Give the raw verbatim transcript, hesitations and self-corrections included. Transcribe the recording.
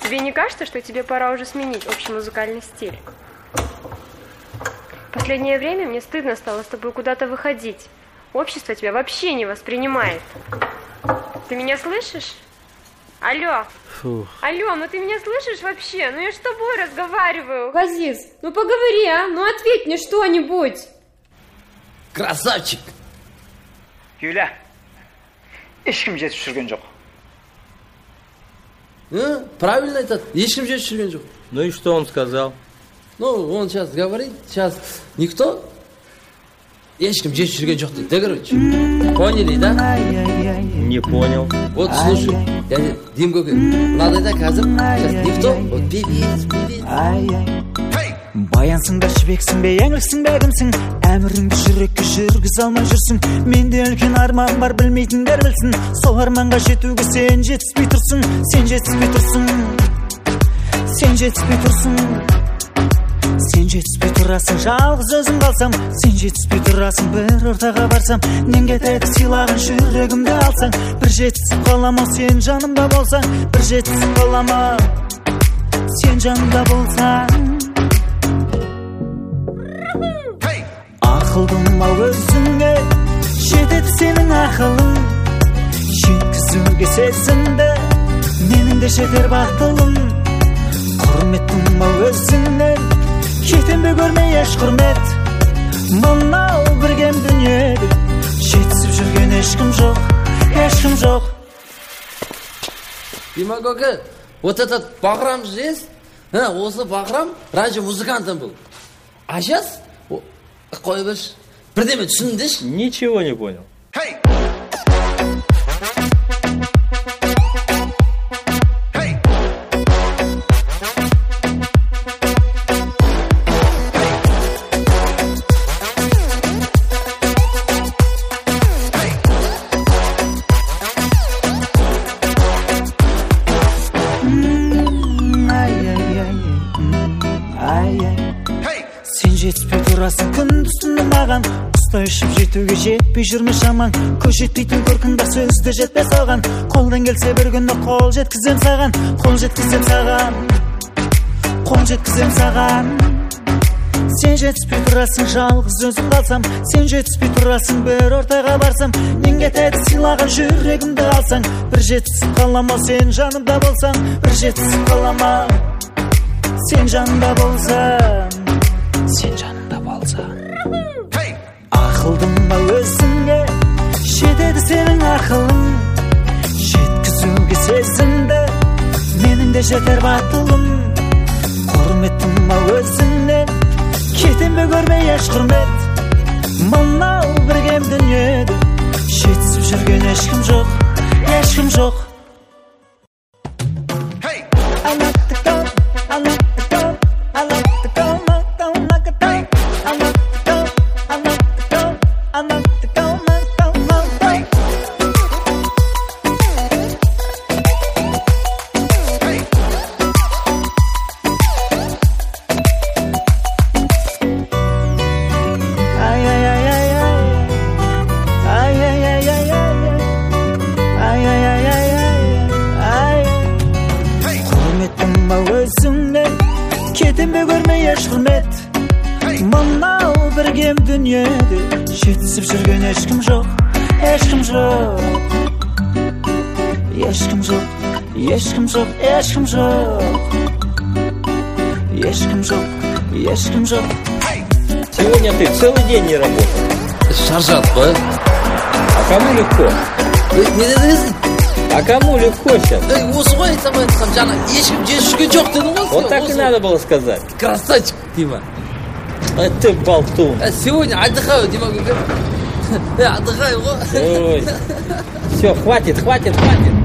Тебе не кажется, что тебе пора уже сменить общий музыкальный стиль? В последнее время мне стыдно стало с тобой куда-то выходить. Общество тебя вообще не воспринимает. Ты меня слышишь? Алло. Фух. Алло, ну ты меня слышишь вообще? Ну я ж с тобой разговариваю. Газиз, ну поговори, а? Ну ответь мне что-нибудь. Красавчик. Юля, ешкім жетіп жүрген жоқ. Ну, правильно это. Ешкім жетіп жүрген жоқ. Ну и что он сказал? Ну, он сейчас говорит, сейчас никто ешкім жетіп жүрген жоқ дейді, да, короче. Поняли, да? Не понял. Вот, слушай, я Дим көке, мынадайда қазір, сейчас никто, вот певец, певец. Баянсың ба, жібексің бе, еңліксің бе, кімсің? Әміріңді жүрекке жүргіз алмай жүрсің. Менде үлкен арман бар, білмейтіндер білсін. Сол арманға жетуге сен жетіспей тұрсың. Сен жетіспей тұрсың. Сен жетіспей тұрсың. Сен жетіспей тұрасың, жалғыз өзім қалсам. Сен жетіспей тұрасың, бір ортаға барсам. Нем кетеді сыйлағын жүрегімді алсаң. Бір жетісіп қалама, сен жанымда болсаң. Бір жетісіп қалама, сен жанымда болсаң. Ақылдым ау өзіңе, жетеді сенің ақылың. Жеткізуге сезімді, менің де жетер батылым. Құрметтім ау өзіңнен, кетем бе көрмей еш құрмет. Мынау біргем дүниеде, жетісіп жүрген ешкім жоқ, ешкім жоқ. Дима көке, вот этот Бахрам же есть? Осы Бахрам раньше музыкантом был. А сейчас... Қой бірш, бірдеме түсіндеш? Ничего не понял. Hey! Сен жетіспей тұрасың күндіз түні маған. Құстай ұшып жетуге жетпей жүрме шамаң. Көз жетпейтін көркің бар, сөзді жетпес оған. Қолдан келсе бір күні қол жеткізем саған. Қол жеткізем саған. Қол жеткізем саған. Сен жетіспей тұрасың, жалғыз өзім қалсам. Сен жетіспей тұрасың, бір ортаға барсам. Мен кетеді сыйлаған жүрегімді алсаң. Бір жетісіп қалама, сен жанымда болсаң. Бір жетісіп қалама, сен жанымда болсаң. Сен жанымда болсаң. Ақылдым ау өзіңе, жетеді сенің ақылың. Жеткізуге сезімді, менің де жетер батылым. Құрметтім ау өзіңнен, кетем бе көрмей еш құрмет. Мынау біргем дүниеде, жетісіп жүрген ешкім жоқ, ешкім жоқ. I like to go, I like to go, I like to go, I don't like a day. I like to go, I like to go, I like to go, I don't like a day. Ay, ay, ay, ay, ay. Ay, ay, ay, ay, ay. Ay, ay, ay, ay, ay. Ay. Құрметтім ау өзіңнен, кетем бе көрмей еш құрмет. Мынау біргем дүниеде, жетісіп жүрген ешкім жоқ, ешкім жоқ. Ешкім жоқ, ешкім жоқ, ешкім жоқ. Ешкім жоқ, ешкім жоқ. Сегодня ты целый день не работал. Шаржат қой. А кому легко? Не дедіңіз? А кому легко сейчас? Осы ғой айтсам айтсам жаңа ешкім жетіп жүрген жоқ дедің ғой. Вот так и надо было сказать. Красавчик, Дима. А ты болтун. Сегодня отдыхаю, Дима көке. Отдыхаю ғой. Ой. Все, хватит, хватит, хватит.